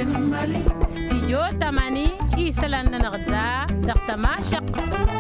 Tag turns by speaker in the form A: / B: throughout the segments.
A: استيجو تماني إيسلان نغدا دختما شق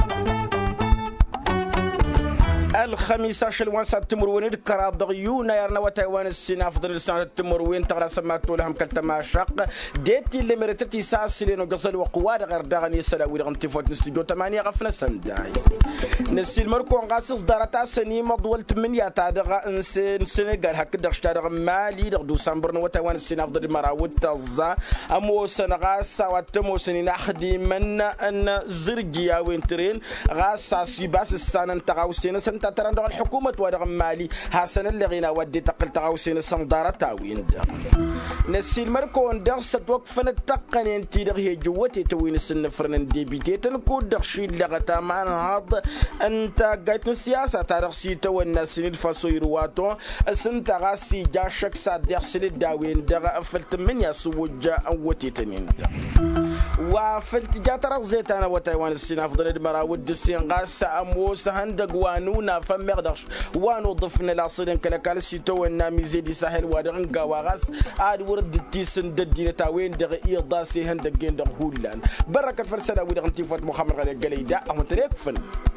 B: الخميس عشر وانسا تمرون الكرا ضغيونا يرنا وتايوان السنة فضل السنة تمرون تغرى سماتو لهم كالتما شق ديتي اللي مرتتي ساسلين وقصل وقوار غير داغني سلاوي رغم تفوت نستيجو تمانية غفنا سنداي نسي المركون غاسس دارتا سني مضول تمنية تادغا انسان سنغال هكا دغشتا مالي دغدو سامبرن وتايوان السنة فضل المراود تغزا امو سنغاسا واتمو سنين اخدي من ان زرجيا وينترين غاسا سيباس السنة انتغاو سنة ترى الحكومة ورغم مالي حسن اللي غينا ودي تقل تغاوسين الصندارة تاوين نسي المركون درس توقفنا التقني انتي دغهي جوتي توين السنفرن ديبيتي تنكود دغشي لغتا مان هاد انت قايت السياسة تارغسي تو الناس الفاسو يرواتو اسنت غاسي جا شكسا درسل الداوين دغا افلت من يسوجا اوتي تنين وفلت جا ترغزيت انا وتايوان السنة فضل المراود السين غاسا اموس هندق وانونا فمغدش وانو ضفنا لاصلين كلاكال سيتو النامي زيدي ساحل وادغن قواغاس عاد ورد تيسن ددين تاوين دغ ايضاسي هندقين دغ هولان بركة فرسنا ودغن تيفوت محمد غالي قليدا اهو تريك فن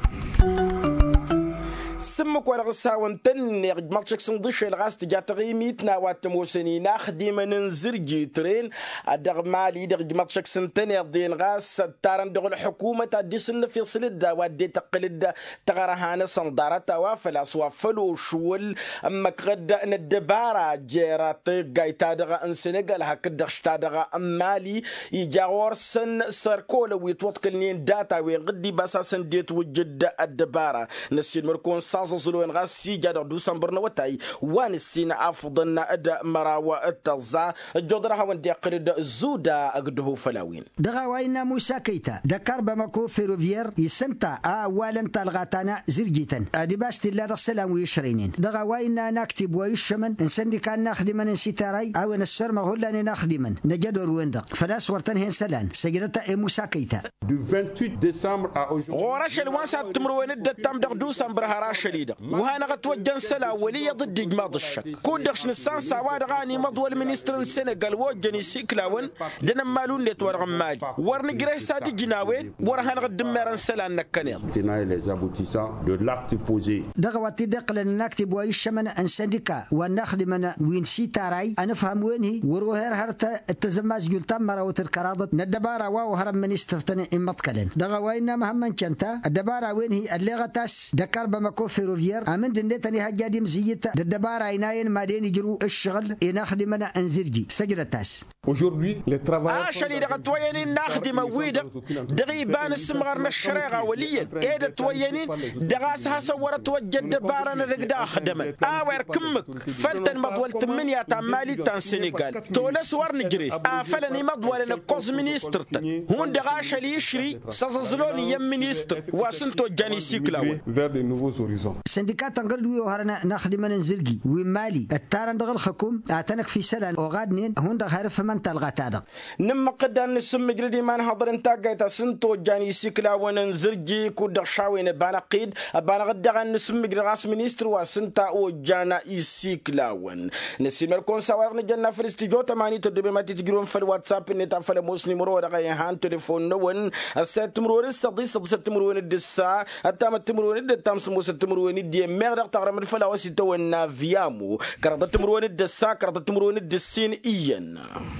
B: سمك ورغ الساون تني مالشك صندوش الغاز تجاتغي ميتنا واتموسني ناخدي من زرجي ترين ادغ مالي دغ مالشك سنتني دين غاز تارن دغ الحكومه تديسن في صلد ودي تقلد تغرهان صندارة وافلا سوافلو شول اما قد ندبارا جيرات غايتا دغ ان سنغال هك دغشتا دغ مالي يجاور سن سركول ويتوتكلنين داتا وغدي باساسن ديت وجد الدبارة نسي المركون سازلوين غاسي جادر دوسمبرنا وتاي وان السينا افضلنا ادا مراوا التزا جودرها وندي قرد زودا اقده فلاوين
C: دغاوينا موسى كيتا دكار بمكو فيروفير يسنتا اولا تلغاتنا زرجيتن ادي باستي لا رسلان ويشرينين دغاوينا نكتب ويشمن انسندي كان نخدم من سيتاراي او نسر ما هو لاني نخدم نجدور ويندق فلاس ورتن هين سلان سجلتا موسى كيتا
D: du 28 décembre à aujourd'hui
B: غورش الوانسا تمروين الدتام دغ دوسمبر هراش شديدة وهنا غتوجن سلا ولية ضد إجماض الشك كودخش نسان سواد غاني مضوى المينستر السنغال وجني سيكلاون دنا مالون لتور مالي ورنجري سادي جناوي ورهنا غدمرن سلا نكنيل
D: les aboutissants de l'acte posé
C: دغواتي دقل نكتب ويشمن ان سنديكا ونخدم وين سيتاراي انا فهم وين هي وروهر هرت التزماز جلتم مراوت الكرادة ندبارا واو هرم منستر تني متكلن دغوينا مهمن كنتا الدبارا وين هي اللي غتاس دكار بمكو فيروفير امن دنيتني هجادي مزيته الدبارا عيناين ما دين يجرو الشغل ينخدمنا انزرجي سجلتاس
D: aujourd'hui les travailleurs
B: شلي دغتوينين نخدم ويد دغيبان السمغرنا الشريغه وليا ايد توينين دغاسها صورت وجد دبارنا رقدا خدمه اوير كمك فلتن مضول 8 تاع مالي تاع السنغال تولس ورنجري فلني مضول الكوز مينستر هون دغاش اللي يشري سازلوني يم مينستر واسنتو جاني سيكلاو
D: vers de nouveaux horizons
C: سندكات تنقل وهرنا نخدم نزرجي ومالي التارن دغ الحكوم اعتنك في سلان وغادنين هون دغ عارف من تلغاتا
B: نما قدان نسم جريدي مان حضر انت قايتا سنتو جاني سيكلا وننزرجي كود شاوين بانقيد بانا غدغ نسم جري راس مينستر وسنتا او جانا سيكلا ون نسي مركون سوار نجنا في الاستوديو 8 تدبي ما تجرون في الواتساب نتا في مسلم رو دغ هان تليفون نون السات مرور الصدي صد مرور الدسا التام تمرون الدتام سموس تمرون دي ميغ تغرم الفلا وسيتو النافيامو كرد تمرون الدسا كرد تمرون الدسين ايان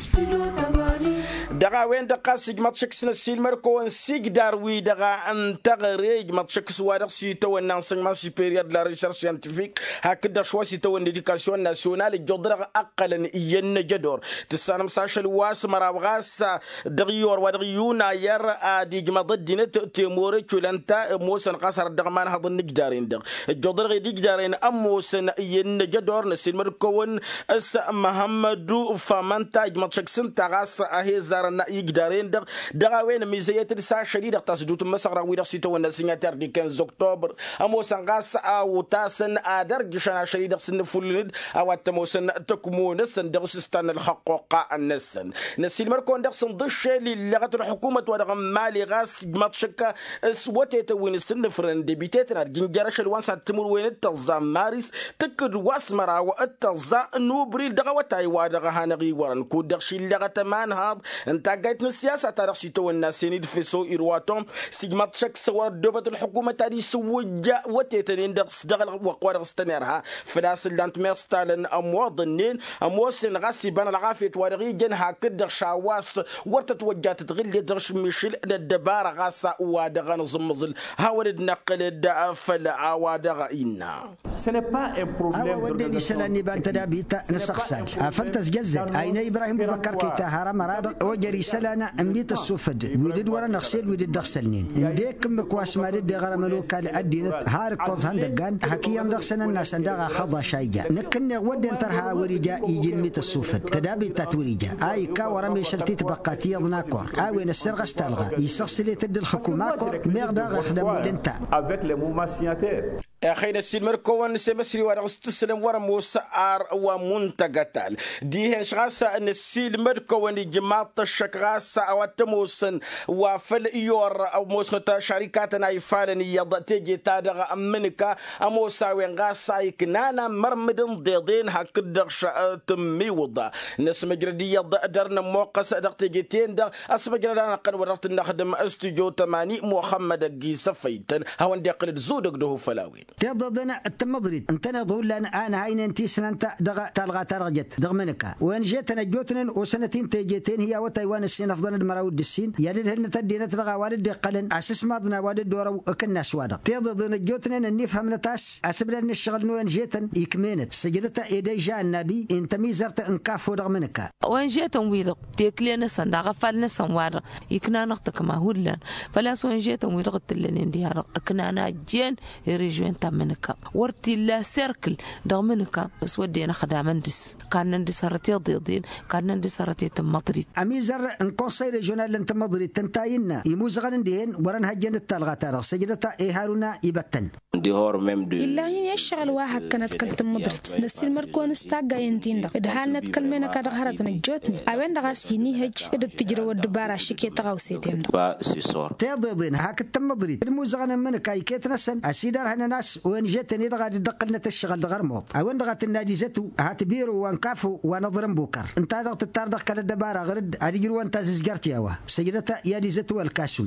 B: دغا وين دقا سيجمات شكسنا السيل مركون سيج داروي دغا انتغريج مات شكس وادغ سيتو الانسيغمون سوبيريور دو لا ريشيرش سيانتيفيك هكذا شوا سيتو الاديوكاسيون ناسيونال جودرغ اقلا ايان جدور تسانم ساشل واس مراوغاس دغيور ودغيونا ير ادي جماد دينت تيمور تشولنتا موسن قصر دغمان هض نجدارين دغ جودرغ ديجدارين اموسن ايان جدور نسيل مركون اس محمد فامانتا جمات شكسن تغاس اهي دارنا يقدرين دغاوين ميزايات الساعة شديدة تصدوت مسغرا ويدغ سيتو النسيناتر دي 15 أكتوبر أموسن غاس أو تاسن أدرج شنا شديدة سن فلند أو تموسن تكمون سن دغسستان الحقوق النسن نسيل مركون دغسن ضش للغة الحكومة ودغ مالي غاس ماتشكا سوتيت وين سن فرن ديبيتاتنا جنجرش الوانسا تمر وين التلزام مارس تكد واسمرا والتلزا نوبريل دغوتاي ودغ هانغي ورن كود دغشي لغة مان هاد انت قايتنا السياسة تاريخ سيتو الناسيني دفسو إرواتهم سيجمات شك سوار دوبة الحكومة تاري سوجا وتيتنين دغل وقوار غستنيرها فلاس اللانت ميرستالن أمواضنين أموسن غاسي بان الغافية وارغي جنها كدغ شاواس ورتتوجات تغلي درش ميشيل الدبارة غاسا وادغان زمزل هاورد نقل الدافل عوادغ إنا
C: ودي سلاني بانتدا بيتا نسخسال فلتس جزد أين إبراهيم بكر كيتا هارا مراد وجري سلانا أمبيت السوفد ويدد ورا نغسل ويدد دخسلنين انديك مكواس مارد غرا ملوكا الأدينة هارك قوز هندقان حكي يمدخسن الناس اندغا خضا شايجا نكن ودن ترها وريجا يجي ميت السوفد تدابي تاتوريجا اي كا ورا ميشلتي تبقاتي يضناكور اوين السرغس تلغى يسخسلي تد الحكومة ميغدا خدم ودنتا
B: أخينا السلمر كون سمسري ورا استسلم ورا موسعر ومنتقتال دي هشغاسا ان السلمر كون جماعة الشكغاسا او تموسن وفل يور او موسنة شركاتنا يفارن يضا تيجي تادغ امنكا اموسا وين غاسا يكنانا مرمدن ضيضين هكدغ شاءتم ميوضا نسم جردي يضا درنا موقس ادغ تيجي تين اسم جردانا قن ورغت نخدم استجو 80 محمد الجيسة فيتن هون دي قلت زودك دهو فلاوين
C: تضدنا التمضريد انتنا ضول انا هاين انتي سننت دغ تلغى ترجت دغ منكا وين جيتنا جوتن وسنتين تيجيتين هي وتايوان السين افضل المراود السين يدد هن تدينا تلغى والد قلن اساس ماضنا والد دور كنا سوادا تضدنا جوتن ان نفهم نتاس اسبل ان الشغل وين جيتن يكمنت سجلت ايدي جاء النبي انت ميزرت انكافو دغ منكا
E: وين جيتن ويلق تيكلينا سندا غفلنا سنوار يكنا نقطك ما هولن فلا وين جيتن ويلق تلين ديار كنا انا جين يريجوين منك ورتي لا سيركل دغمنك بس ودينا خدامندس كان ندس رتي ضيضين كان ندس رتي تمطريت
C: اميزر ان كونساي ريجونال انت مضريت تنتاينا يموزغن دين ورن هجن التلغه ترى سجلتا اي هارونا يبتن
F: إلا هين يشغل واحد كانت كلت مضرت نسيل مركون استاقا ينتين إدهال نتكلمينا كادر هرطن الجوتني أوين دغا سيني هج إدد تجروا الدبارة شكي تغوسيتين تيضيضين هاك التمضريت الموزغن منك اي كيتنسن اسيدار هنا ناس وين جيتني دغا دقلنا الشغل دغرموط اوين دغت الناجزتو هاتبيرو وانكافو ونظرم بوكر انت دغت التاردخ كان الدبارة غرد اديرو انت ززقرتيوا سجلتا ياديزتو الكاسوم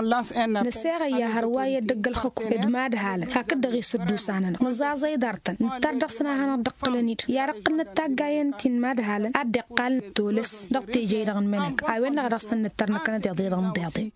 F: نسيغا يا هرواية دق الخكو إدماد هالا هاك الدغي سدو ساننا نزازي دارتن نتردخسنا هانا دقلنيت يا رقنا التاقاين تين ماد هالا أدقال تولس دقتي جيدغن منك أوين نغرقسن نترنا كانت يضيرغن ديضي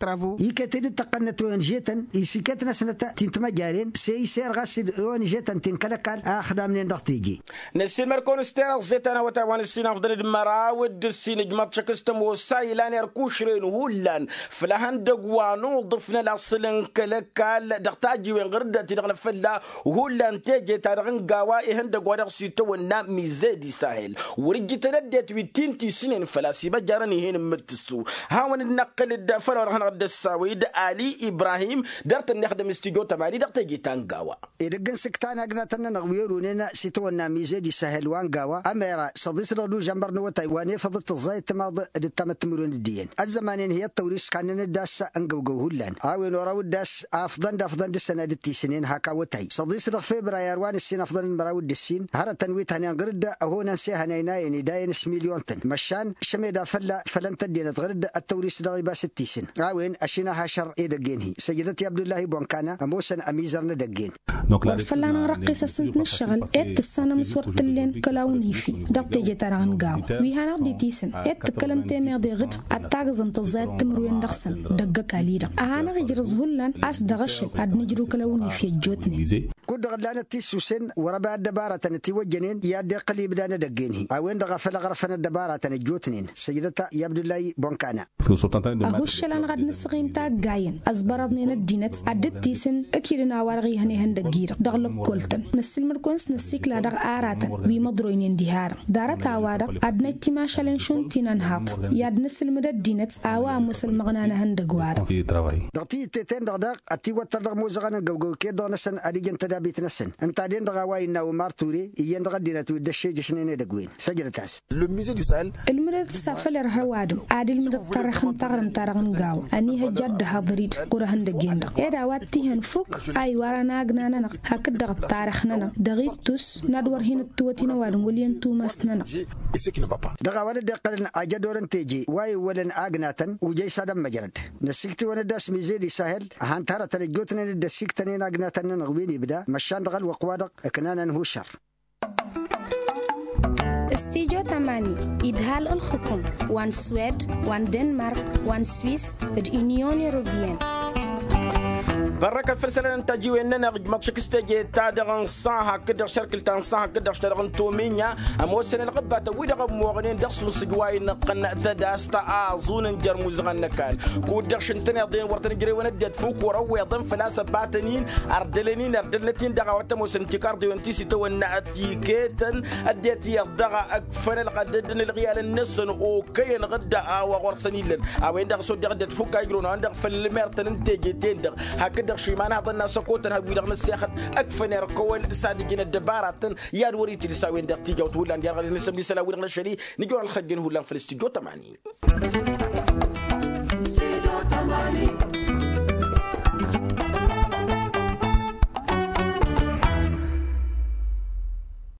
C: يكتد تقنت وين جيتن يسيكتنا سنة تنتما جارين سير غاسد وين جيتن تنكلكال آخدا منين دقتيجي
B: نسيل مركون استيرغ زيتنا وتاوان السين أفضل المراود السين جمات شكستم وسايلان يركوشرين ولان فلهن دقوانو ضفنا لأصلن كلكال دقتاجي وين غردة تدغن فلا وهولان تيجي تارغن قوائي هندق ورغسيتو النام ميزادي ساهل ورجي تندت ويتينتي سنين فلاسي بجارني هين متسو هاون النقل الدفر ورغن غد الساويد آلي إبراهيم دارت النخدم استيجو تباري دقتاجي تانقاوا
C: إرقن سكتانا قناتنا نغويرونينا سيتو النام ميزادي ساهل وانقاوا أميرا صديس ردو جنبرنا وتايواني فضلت الزايد تماض التمتمرون الدين الزمانين هي التوريس كان نداس انقوقو هلان عاوين وراود داس افضل السنة دتي سنين هاكا وتاي صديس رغ فبراير وان السين افضل المراود السين هرا تنويت هنيان غرد هو ننسيها ناينايني داينس مليون تن مشان شميدا فلن تدينا غرد التوريس دغيبا 60 سن عاوين اشينا هاشر ايدقينهي سيدتي عبد الله بونكانا اموسن اميزر ندقين
F: فلان رقيسة سنت نشغل ات السنة مسورت اللين كلاوني في دقتي جتاران قاو ويهانا دي تيسن ات كلام تيمي دي غد اتاغزن تزايد تمروين دخسن دقا كاليدا اهانا غيجرز هلان اس دغشن اد نجرو كلاوني في جوتني
C: كود غلانة تيسوسن وربا الدبارة تنتوجنين يا دقلي بدانا دقينه أوين دغفل غرفنا الدبارة تنجوتنين سيدتا يا عبد الله بونكانا
F: أهوش لان غد نسقيم تاج جاين أزبرتني ندينت عدت تيسن أكيدنا ورغي هني هندقير دغلب كولتن نسل مركونس نسيك لا دغ آراتن بمضروين اندهار دارة تعوارق أدنى تماشلن شون تينانهات ياد نسل مددينت أوا مسل مغنانا هندقوار
C: دغتي تيتين دغدغ أتي وتردغ موزغانا قوقو كي دغنسن أديجن تدابيت نسن انت دين دغواينا ومارتوري ين دغدينت ودشي جشنين دغوين سجلتاس
G: الميزي دي سال
F: المرد سافل رهوادم عادل مد ترخن ترغن غاو اني هجد حضريت قرهن دغين ادا واتي هن فوك اي ورانا غنانا هكد دغ تاريخنا دغيتوس ندور هين توتينا وادن ولين توماسنا
C: دغوال دقلن اجدورن تيجي واي ولن اغناتن وجي سادم مجرد نسيكتي ونداس ميزي دي ساهل هانتارا تلجوتن دسيكتنين اغناتن نغويني بدا مشان دغل وقوادق كنانا هو شر
F: استيجو تماني إدهال الحكم وان سويد وان دنمارك وان سويس اليونيون أوروبيين
B: بركة فلسلة نتاجي وإننا ماتشك استجي تادغن صاحا كده شركة تنصاحا كده اشتغل تومينيا أموسن الغبة تويدغ موغنين دخل السجواي نقنا تداس تعازون جرموز غنكال كودخش انتنا ضين ورتن جري وندت فوق وروي ضم فلاسة باتنين أردلنتين دغا وتموسن تكار دي وانتيسي تو الناتيكيتن أديتي يضغى أكفن الغددن الغيال النسن أوكي الغداء وغرسنيلن أوين دغ سود دغدت فوق يقولون عندك فالمرتن انتجي تندغ هكذا شيمانها ضلنا سكوتنا هوي رغم السياخت أكفنر كول صادقين الدبارات يا وريتي لساوين دقيقة وتقول أن يرغل نسمي سلاوي رغم الشري نجوا الخدين هو لان في الاستديو 80